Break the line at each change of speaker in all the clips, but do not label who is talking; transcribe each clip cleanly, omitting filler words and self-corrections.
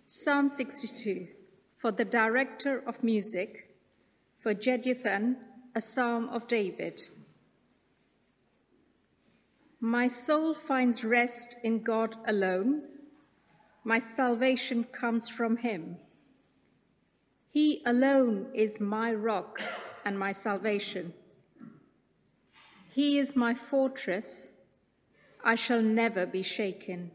Psalm 62, for the director of music, for Jeduthun, a psalm of David. My soul finds rest in God alone. My salvation comes from him. He alone is my rock and my salvation. He is my fortress. I shall never be shaken.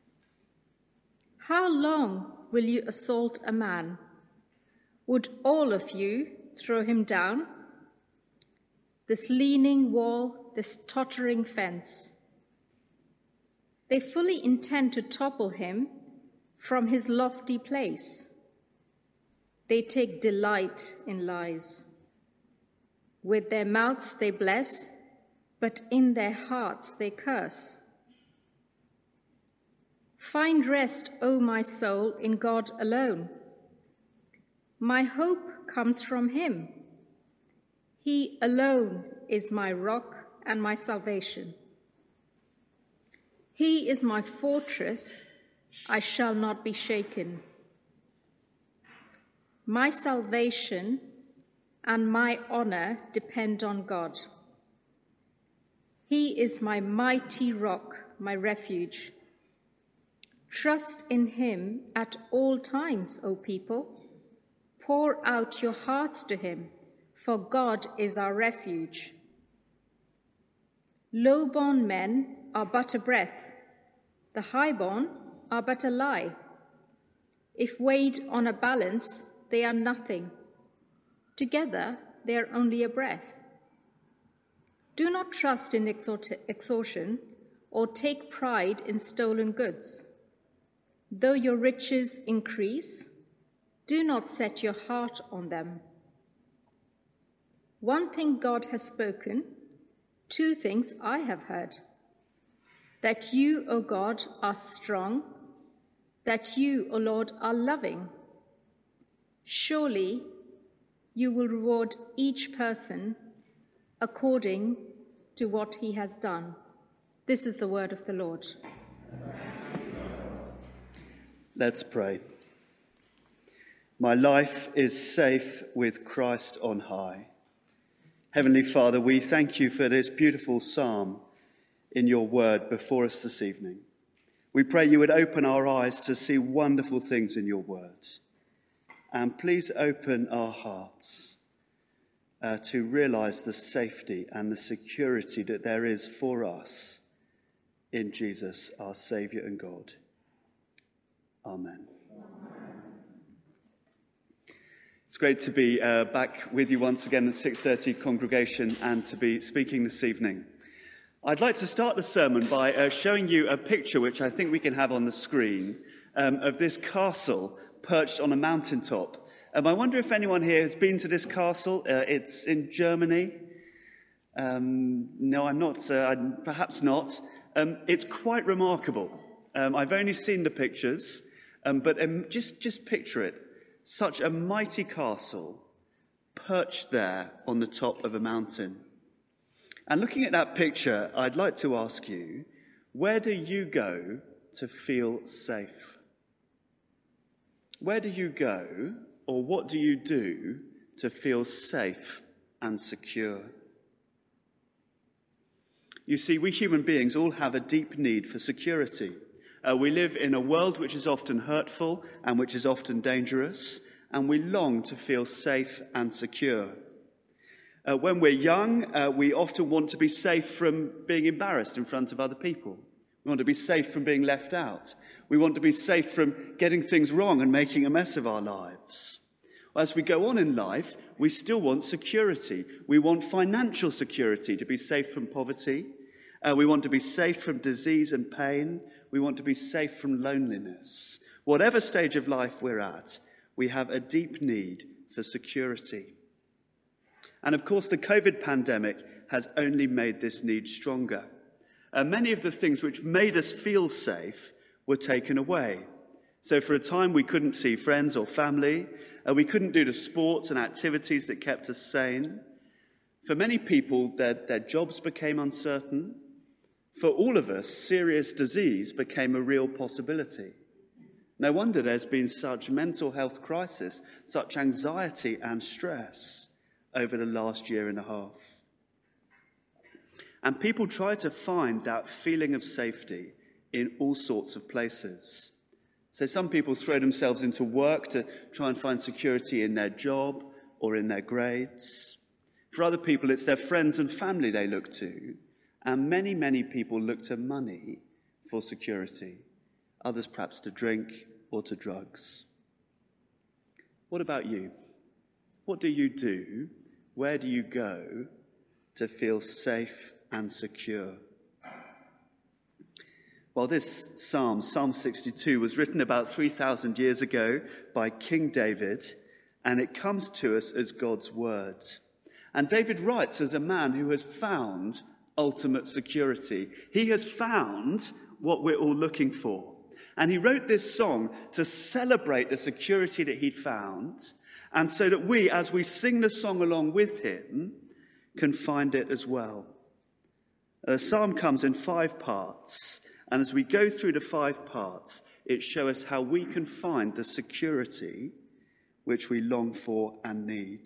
How long will you assault a man? Would all of you throw him down? This leaning wall, this tottering fence. They fully intend to topple him from his lofty place. They take delight in lies. With their mouths they bless, but in their hearts they curse. Find rest, O my soul, in God alone. My hope comes from him. He alone is my rock and my salvation. He is my fortress. I shall not be shaken. My salvation and my honor depend on God. He is my mighty rock, my refuge. Trust in him at all times, O people. Pour out your hearts to him, for God is our refuge. Low-born men are but a breath. The high-born are but a lie. If weighed on a balance, they are nothing. Together, they are only a breath. Do not trust in extortion or take pride in stolen goods. Though your riches increase, do not set your heart on them. One thing God has spoken, two things I have heard. That you, O God, are strong, that you, O Lord, are loving. Surely you will reward each person according to what he has done. This is the word of the Lord.
Let's pray. My life is safe with Christ on high. Heavenly Father, we thank you for this beautiful psalm in your word before us this evening. We pray you would open our eyes to see wonderful things in your words. And please open our hearts to realize the safety and the security that there is for us in Jesus, our Saviour and God. Amen. It's great to be back with you once again, the 6:30 congregation, and to be speaking this evening. I'd like to start the sermon by showing you a picture which I think we can have on the screen of this castle perched on a mountaintop. I wonder if anyone here has been to this castle. It's in Germany. No, I'm not. Perhaps not. It's quite remarkable. I've only seen the pictures, but just picture it. Such a mighty castle perched there on the top of a mountain. And looking at that picture, I'd like to ask you, where do you go to feel safe? Where do you go, or what do you do to feel safe and secure? You see, we human beings all have a deep need for security. We live in a world which is often hurtful and which is often dangerous, and we long to feel safe and secure. When we're young, we often want to be safe from being embarrassed in front of other people. We want to be safe from being left out. We want to be safe from getting things wrong and making a mess of our lives. As we go on in life, we still want security. We want financial security, to be safe from poverty. We want to be safe from disease and pain. We want to be safe from loneliness. Whatever stage of life we're at, we have a deep need for security. And of course, the COVID pandemic has only made this need stronger. Many of the things which made us feel safe were taken away. So for a time, we couldn't see friends or family. We couldn't do the sports and activities that kept us sane. For many people, their jobs became uncertain. For all of us, serious disease became a real possibility. No wonder there's been such mental health crisis, such anxiety and stress over the last year and a half. And people try to find that feeling of safety in all sorts of places. So some people throw themselves into work to try and find security in their job or in their grades. For other people, it's their friends and family they look to. And many, many people look to money for security. Others perhaps to drink or to drugs. What about you? What do you do? Where do you go to feel safe and secure? Well, this Psalm 62, was written about 3,000 years ago by King David, and it comes to us as God's word. And David writes as a man who has found ultimate security. He has found what we're all looking for. And he wrote this song to celebrate the security that he'd found, and so that we, as we sing the song along with him, can find it as well. The psalm comes in 5 parts, and as we go through the 5 parts, it shows us how we can find the security which we long for and need.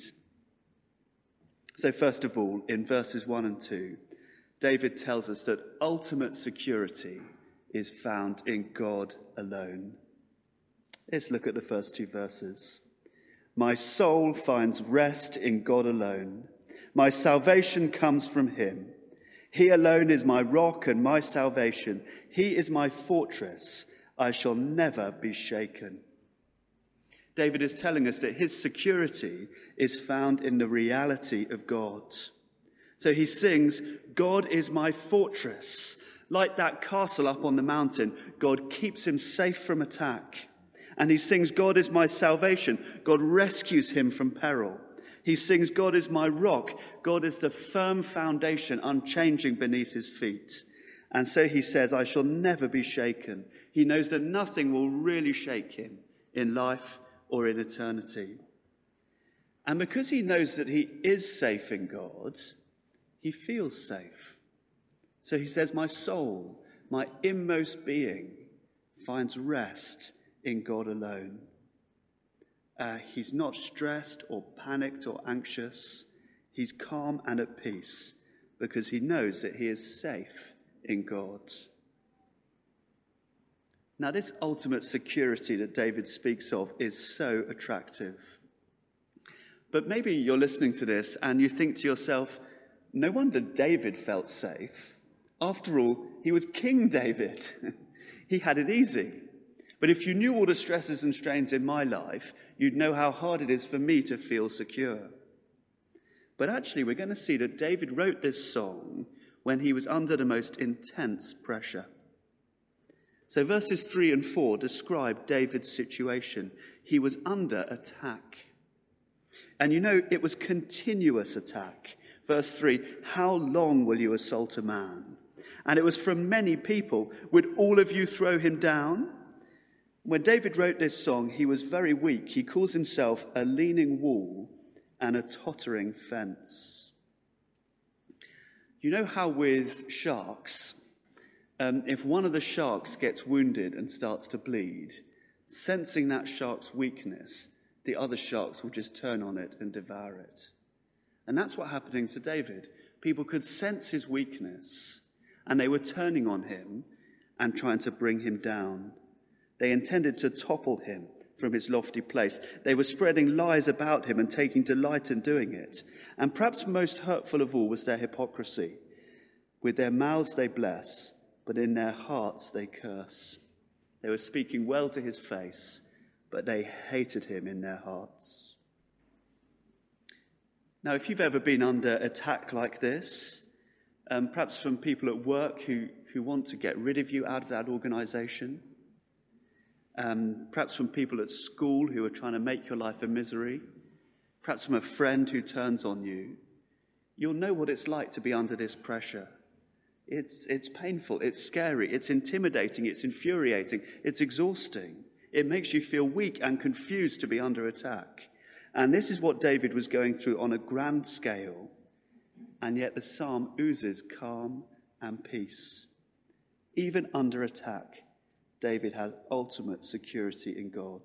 So first of all, in verses 1 and 2, David tells us that ultimate security is found in God alone. Let's look at the first 2 verses. My soul finds rest in God alone. My salvation comes from him. He alone is my rock and my salvation. He is my fortress. I shall never be shaken. David is telling us that his security is found in the reality of God. So he sings, God is my fortress. Like that castle up on the mountain, God keeps him safe from attack. And he sings, God is my salvation. God rescues him from peril. He sings, God is my rock. God is the firm foundation, unchanging beneath his feet. And so he says, I shall never be shaken. He knows that nothing will really shake him in life or in eternity. And because he knows that he is safe in God, he feels safe. So he says, my soul, my inmost being, finds rest in God alone. He's not stressed or panicked or anxious. He's calm and at peace because he knows that he is safe in God. Now, this ultimate security that David speaks of is so attractive. But maybe you're listening to this and you think to yourself, no wonder David felt safe. After all, he was King David. He had it easy. But if you knew all the stresses and strains in my life, you'd know how hard it is for me to feel secure. But actually, we're going to see that David wrote this song when he was under the most intense pressure. So verses 3 and 4 describe David's situation. He was under attack. And you know, it was continuous attack. Verse 3, how long will you assault a man? And it was from many people. Would all of you throw him down? When David wrote this song, he was very weak. He calls himself a leaning wall and a tottering fence. You know how with sharks, if one of the sharks gets wounded and starts to bleed, sensing that shark's weakness, the other sharks will just turn on it and devour it. And that's what happening to David. People could sense his weakness, and they were turning on him and trying to bring him down. They intended to topple him from his lofty place. They were spreading lies about him and taking delight in doing it. And perhaps most hurtful of all was their hypocrisy. With their mouths they bless, but in their hearts they curse. They were speaking well to his face, but they hated him in their hearts. Now, if you've ever been under attack like this, perhaps from people at work who want to get rid of you out of that organization, perhaps from people at school who are trying to make your life a misery, perhaps from a friend who turns on you, you'll know what it's like to be under this pressure. It's painful, it's scary, it's intimidating, it's infuriating, it's exhausting. It makes you feel weak and confused to be under attack. And this is what David was going through on a grand scale. And yet the psalm oozes calm and peace. Even under attack, David had ultimate security in God.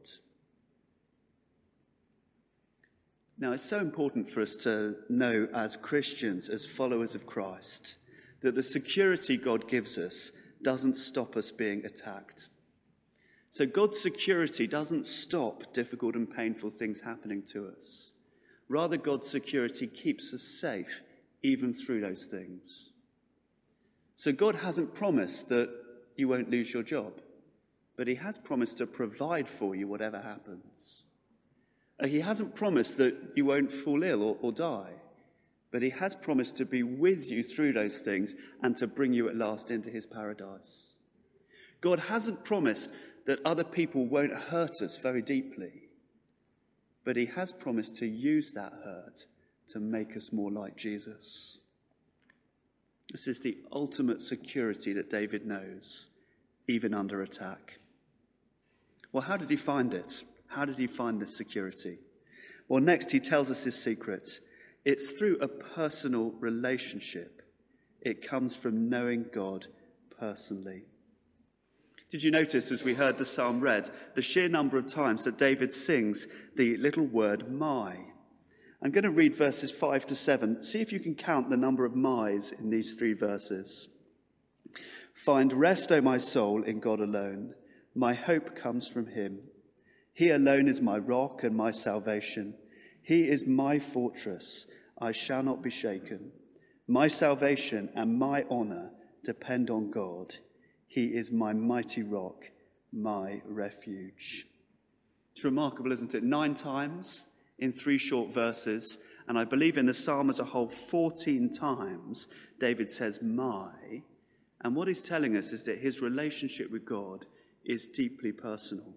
Now, it's so important for us to know as Christians, as followers of Christ, that the security God gives us doesn't stop us being attacked. So God's security doesn't stop difficult and painful things happening to us. Rather, God's security keeps us safe even through those things. So God hasn't promised that you won't lose your job, but he has promised to provide for you whatever happens. He hasn't promised that you won't fall ill or die, but he has promised to be with you through those things and to bring you at last into his paradise. God hasn't promised that other people won't hurt us very deeply, but he has promised to use that hurt to make us more like Jesus. This is the ultimate security that David knows, even under attack. Well, how did he find it? How did he find this security? Well, next he tells us his secret. It's through a personal relationship. It comes from knowing God personally. Did you notice, as we heard the psalm read, the sheer number of times that David sings the little word my? I'm going to read verses 5 to 7. See if you can count the number of my's in these 3 verses. Find rest, O my soul, in God alone. My hope comes from him. He alone is my rock and my salvation. He is my fortress. I shall not be shaken. My salvation and my honor depend on God. He is my mighty rock, my refuge. It's remarkable, isn't it? 9 times in 3 short verses, and I believe in the psalm as a whole 14 times, David says my. And what he's telling us is that his relationship with God is deeply personal.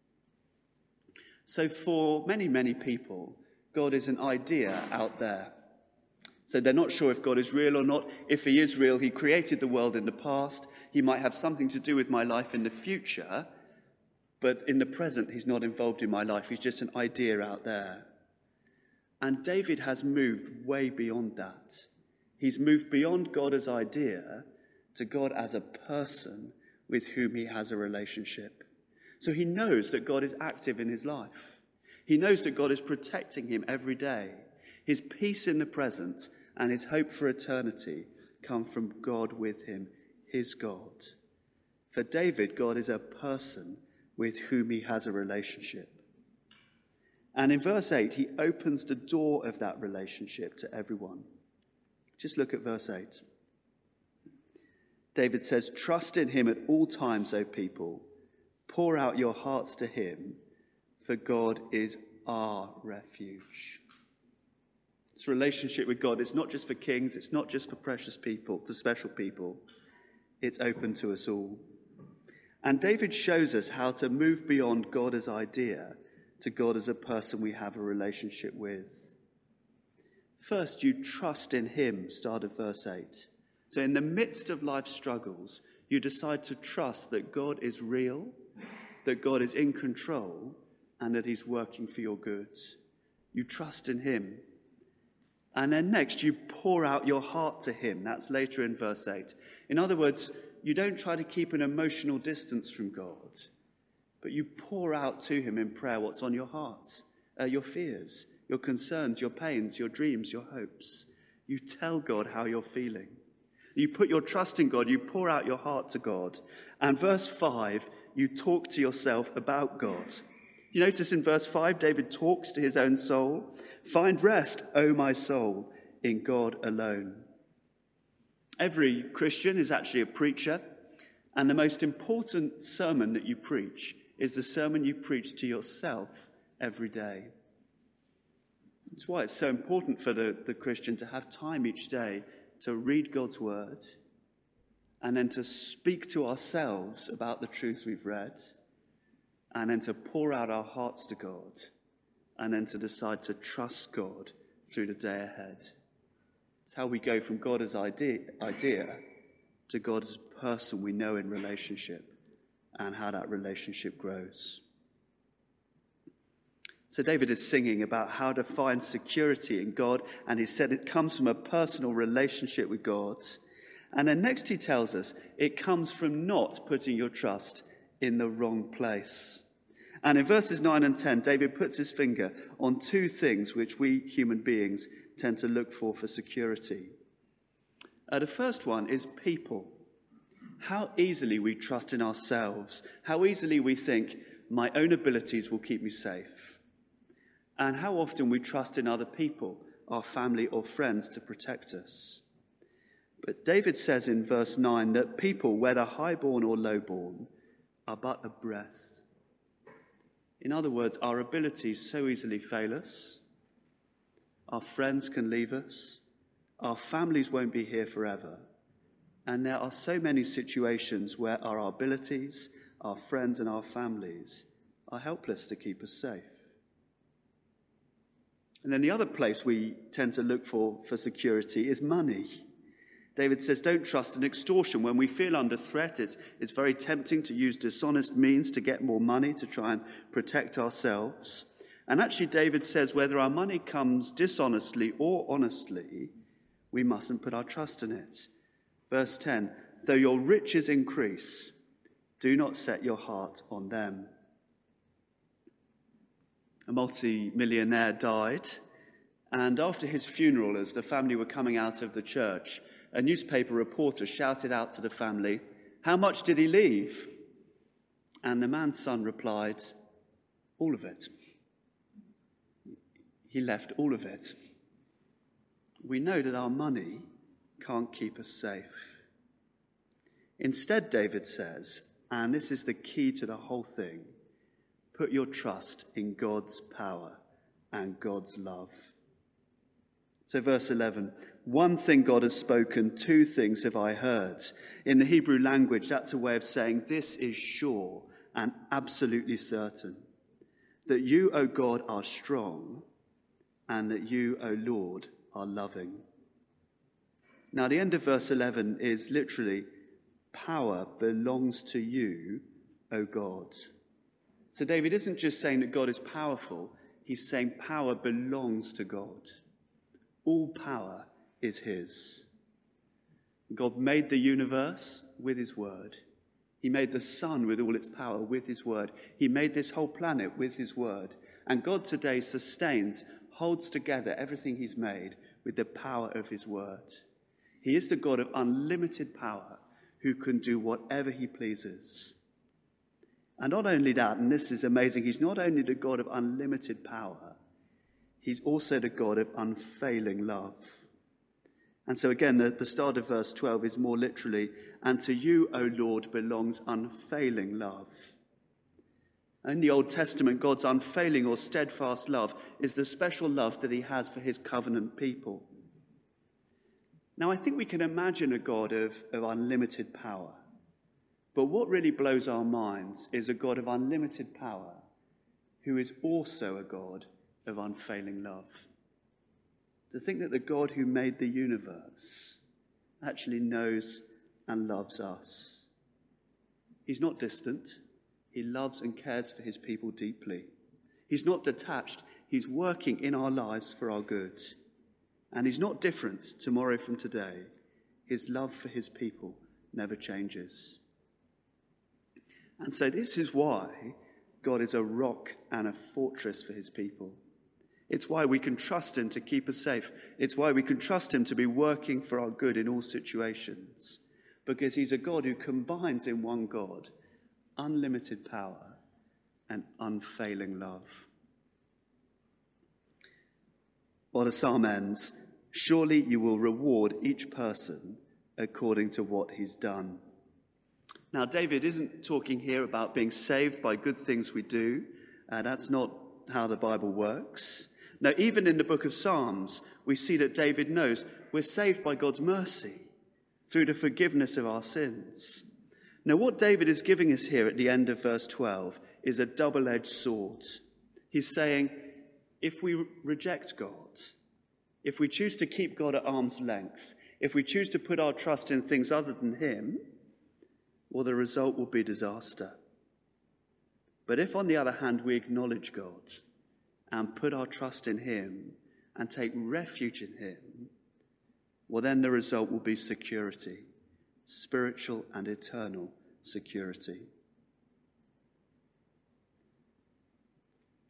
So for many, many people, God is an idea out there. So they're not sure if God is real or not. If he is real, he created the world in the past. He might have something to do with my life in the future. But in the present, he's not involved in my life. He's just an idea out there. And David has moved way beyond that. He's moved beyond God as idea to God as a person with whom he has a relationship. So he knows that God is active in his life. He knows that God is protecting him every day. His peace in the present and his hope for eternity come from God with him, his God. For David, God is a person with whom he has a relationship. And in verse 8, he opens the door of that relationship to everyone. Just look at verse 8. David says, "Trust in him at all times, O people. Pour out your hearts to him, for God is our refuge." This relationship with God is not just for kings, it's not just for precious people, for special people. It's open to us all. And David shows us how to move beyond God as idea to God as a person we have a relationship with. First, you trust in him, start of verse 8. So in the midst of life's struggles, you decide to trust that God is real, that God is in control, and that he's working for your good. You trust in him. And then next, you pour out your heart to him. That's later in verse 8. In other words, you don't try to keep an emotional distance from God, but you pour out to him in prayer what's on your heart, your fears, your concerns, your pains, your dreams, your hopes. You tell God how you're feeling. You put your trust in God. You pour out your heart to God. And verse 5, you talk to yourself about God. You notice in verse 5, David talks to his own soul. Find rest, O my soul, in God alone. Every Christian is actually a preacher, and the most important sermon that you preach is the sermon you preach to yourself every day. That's why it's so important for the Christian to have time each day to read God's word and then to speak to ourselves about the truths we've read and then to pour out our hearts to God and then to decide to trust God through the day ahead. It's how we go from God as idea to God as a person we know in relationship and how that relationship grows. So David is singing about how to find security in God, and he said it comes from a personal relationship with God. And then next he tells us it comes from not putting your trust in the wrong place. And in verses 9 and 10, David puts his finger on two things which we human beings tend to look for security. The first one is people. How easily we trust in ourselves, how easily we think, my own abilities will keep me safe. And how often we trust in other people, our family or friends, to protect us. But David says in verse 9 that people, whether highborn or lowborn, are but a breath. In other words, our abilities so easily fail us. Our friends can leave us. Our families won't be here forever. And there are so many situations where our abilities, our friends and our families are helpless to keep us safe. And then the other place we tend to look for security is money. David says, don't trust in extortion. When we feel under threat, it's very tempting to use dishonest means to get more money to try and protect ourselves. And actually, David says, whether our money comes dishonestly or honestly, we mustn't put our trust in it. Verse 10, though your riches increase, do not set your heart on them. A multi-millionaire died, and after his funeral, as the family were coming out of the church, a newspaper reporter shouted out to the family, how much did he leave? And the man's son replied, all of it. He left all of it. We know that our money can't keep us safe. Instead, David says, and this is the key to the whole thing, put your trust in God's power and God's love. So verse 11, one thing God has spoken, two things have I heard. In the Hebrew language, that's a way of saying this is sure and absolutely certain, that you, O God, are strong and that you, O Lord, are loving. Now, the end of verse 11 is literally, power belongs to you, O God. So David isn't just saying that God is powerful, he's saying power belongs to God. All power is his. God made the universe with his word. He made the sun with all its power with his word. He made this whole planet with his word. And God today sustains, holds together everything he's made with the power of his word. He is the God of unlimited power who can do whatever he pleases. And not only that, and this is amazing, he's not only the God of unlimited power, he's also the God of unfailing love. And so again, the start of verse 12 is more literally, and to you, O Lord, belongs unfailing love. In the Old Testament, God's unfailing or steadfast love is the special love that he has for his covenant people. Now, I think we can imagine a God of unlimited power. But what really blows our minds is a God of unlimited power who is also a God of unfailing love. To think that the God who made the universe actually knows and loves us. He's not distant. He loves and cares for his people deeply. He's not detached. He's working in our lives for our good. And he's not different tomorrow from today. His love for his people never changes. And so this is why God is a rock and a fortress for his people. It's why we can trust him to keep us safe. It's why we can trust him to be working for our good in all situations. Because he's a God who combines in one God unlimited power and unfailing love. Well, the psalm ends, surely you will reward each person according to what he's done. Now, David isn't talking here about being saved by good things we do. That's not how the Bible works. No, even in the book of Psalms, we see that David knows we're saved by God's mercy through the forgiveness of our sins. Now, what David is giving us here at the end of verse 12 is a double-edged sword. He's saying, if we reject God, if we choose to keep God at arm's length, if we choose to put our trust in things other than him, well, the result will be disaster. But if, on the other hand, we acknowledge God and put our trust in him and take refuge in him, well, then the result will be security, spiritual and eternal security.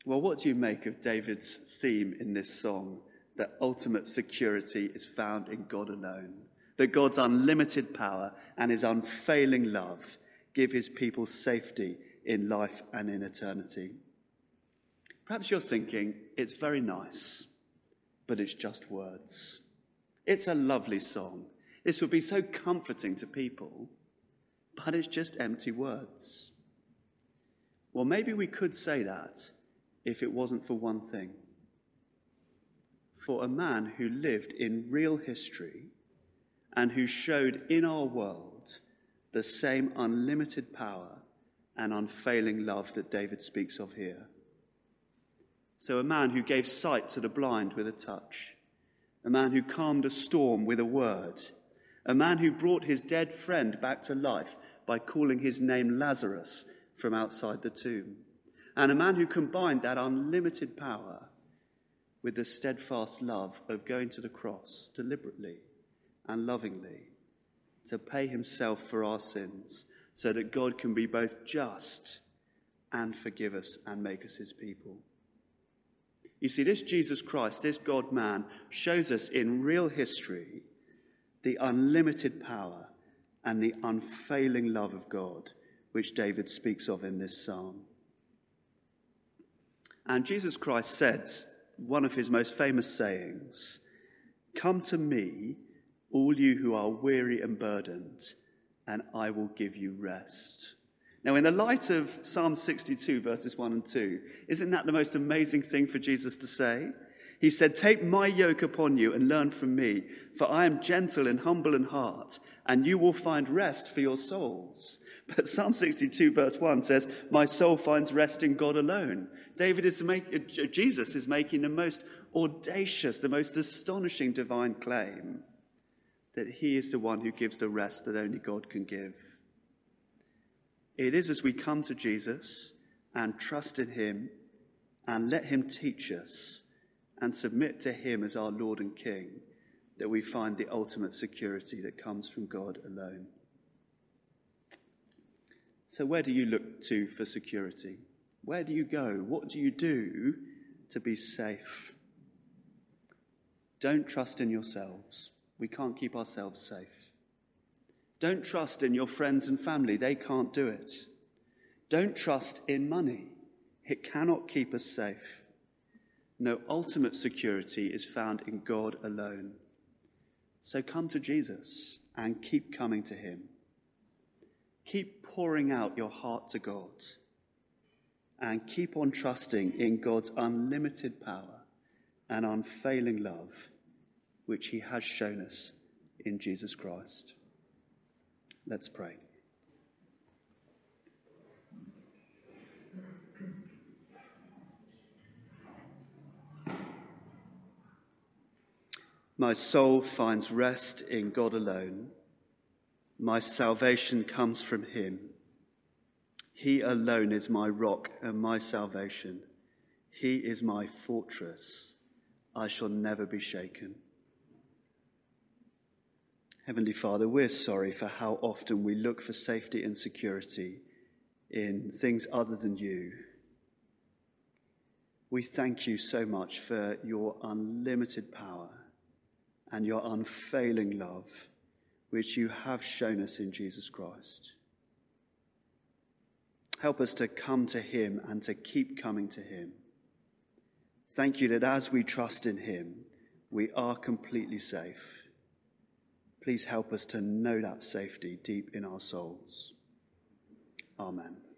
Well, what do you make of David's theme in this song, that ultimate security is found in God alone, that God's unlimited power and his unfailing love give his people safety in life and in eternity? Perhaps you're thinking, it's very nice, but it's just words. It's a lovely song. This would be so comforting to people, but it's just empty words. Well, maybe we could say that if it wasn't for one thing. For a man who lived in real history and who showed in our world the same unlimited power and unfailing love that David speaks of here. So a man who gave sight to the blind with a touch, a man who calmed a storm with a word, a man who brought his dead friend back to life by calling his name Lazarus from outside the tomb, and a man who combined that unlimited power with the steadfast love of going to the cross deliberately and lovingly to pay himself for our sins so that God can be both just and forgive us and make us his people. You see, this Jesus Christ, this God-man, shows us in real history the unlimited power and the unfailing love of God, which David speaks of in this psalm. And Jesus Christ said, one of his most famous sayings, "Come to me, all you who are weary and burdened, and I will give you rest." Now, in the light of Psalm 62, verses 1 and 2, isn't that the most amazing thing for Jesus to say? He said, "Take my yoke upon you and learn from me, for I am gentle and humble in heart, and you will find rest for your souls." But Psalm 62, verse 1 says, "My soul finds rest in God alone." Jesus is making the most audacious, the most astonishing divine claim that he is the one who gives the rest that only God can give. It is as we come to Jesus and trust in him and let him teach us and submit to him as our Lord and King that we find the ultimate security that comes from God alone. So where do you look to for security? Where do you go? What do you do to be safe? Don't trust in yourselves. We can't keep ourselves safe. Don't trust in your friends and family. They can't do it. Don't trust in money. It cannot keep us safe. No, ultimate security is found in God alone. So come to Jesus and keep coming to him. Keep pouring out your heart to God and keep on trusting in God's unlimited power and unfailing love, which he has shown us in Jesus Christ. Let's pray. My soul finds rest in God alone. My salvation comes from him. He alone is my rock and my salvation. He is my fortress. I shall never be shaken. Heavenly Father, we're sorry for how often we look for safety and security in things other than you. We thank you so much for your unlimited power and your unfailing love, which you have shown us in Jesus Christ. Help us to come to him and to keep coming to him. Thank you that as we trust in him, we are completely safe. Please help us to know that safety deep in our souls. Amen.